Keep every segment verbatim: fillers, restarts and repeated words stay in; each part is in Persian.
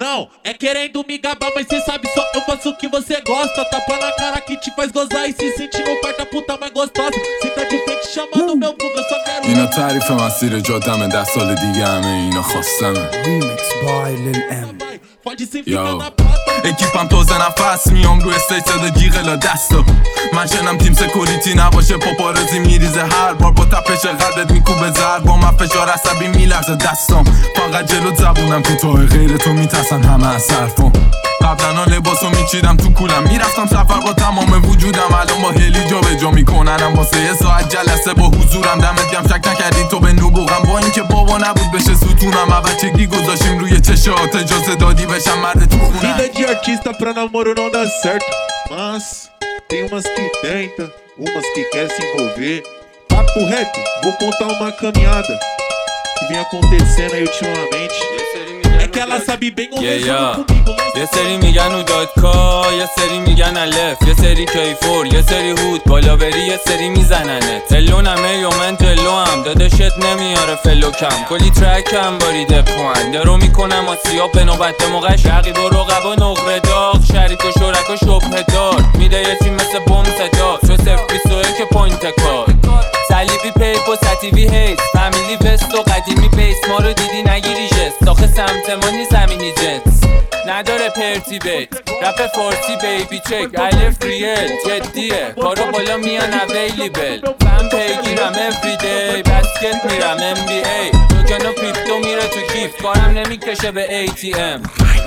Não, é querendo me gabar, mas cê sabe só eu faço o que você gosta. Tapa na cara que te faz gozar e se sentir no quarto a puta mais gostosa. Cê tá de frente chamando meu vulgo, eu só quero اینا تعریف مسیر جادمه ده سال دیگه همه اینا خواستمه Remix by Lil M. pode se Yo. ficar na pata. اکیپم تازه نفس میام رو استیج صدا جیغلا دستا من شنم تیم سکوریتی نباشه پاپارزی میریزه هر بار با تپش قدت میکوبه زر با من فشار عصبی میلرزه دستام فقط جلو زبونم کوتاه غیر تو میترسن همه از حرفام قبلا لباسو میچیدم تو کولم میرفتم سفر با تمام وجودم الان با هلی جا به جا میکننم واسه یه ساعت جلسه با حضورم دمت گرم شک نکردی تو به نبوغم با اینکه بابا نبود بشه ستونم از بچگی گذاشیم روی چشات اجازه دادی بشم مرد تو خونم Vida de artista pra namoro não dá certo, mas tem umas que tenta, umas que quer se envolver. Papo reto, vou contar uma caminhada que vem acontecendo aí ultimamente. É que ela sabe bem onde yeah, yeah. yeah. comigo. یه سری میگن او داد کا یه سری میگن الف یه سری کیفور یه سری هود بالا بری یه سری میزننه تلونمه یا من تلو هم دادشت نمیاره فلو کم کلی ترک هم باریده پوان درو میکنم آسیا به نوبت موقع شقیب و رقب و نقره داغ شریک و شرک و شبه دار میده یه تیم مثل بوم صدا سو صف بیست و یک پوینت کار صلیبی پیپ و ستیوی هیست فامیلی وست و قدیمی بیس ما رو دیدی نگیری جست داخل سمت ما نیست همینی جنس نداره پرتی بیت رپ فورتی بیبی چک الف ریل جدیه کارو بالا میان اویلیبل من پیگیرم افریدی بسکت میرم ام بی ای توکن و کریپتو میره تو کیف کارم نمیکشه به ای تی ام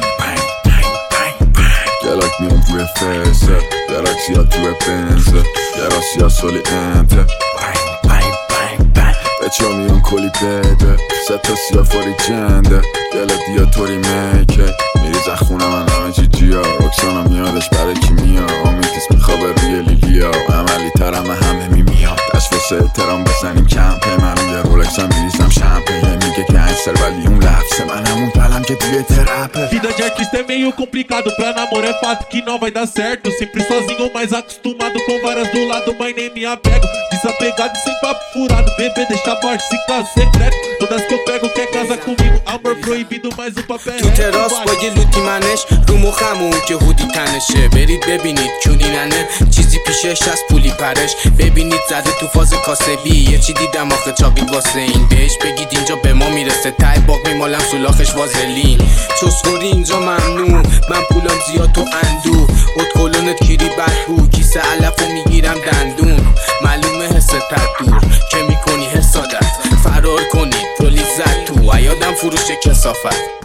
گلک میام توی فسه گلکسیا توی بنزه گراسیا سولی انته بچه ها میان کلی بده ستا سیا فوری جنده گلک دیا توری میکه میریز خونه من همه چی جیا رکسانا میادش برای کی میاد آمیتیس میخوابه روی لیلیا عملی ترم همه میمیاد دست واسه احترام بزنیم کمپه من روی رولکس هم میریزم شمپه میگه گنگستر ولی اون لفظه من همون پلم که توی ترپه Vida de artista é meio complicado, pra namoro é fato que não vai dar certo. Sempre sozinho, mas acostumado com várias do lado, mas nem me apego. Desapegado e sem papo furado, bebê deixa baixo, se caso secreto. Todas que eu pego quer casar comigo, amor proibido, mas o papel é تو تراس با یه لوتی منش رو مخمون که هودی تنشه برید ببینید کونیننه چیزی پیشش از پولی پرش ببینید زده تو فاز کاسبی یه چی دیدم آخه چاقید واسه این بهش بگید اینجا به ما میرسه تای باق میمالم سولاخش وازلین چسخوری اینجا ممنوع من پولم زیاد تو اندو ات کلونت کیری بدبو کیسه علفو میگیرم دندون معلومه حست دور که میکنی حسادت فرار کنید پلیس زد تو ایادم فروش کسافت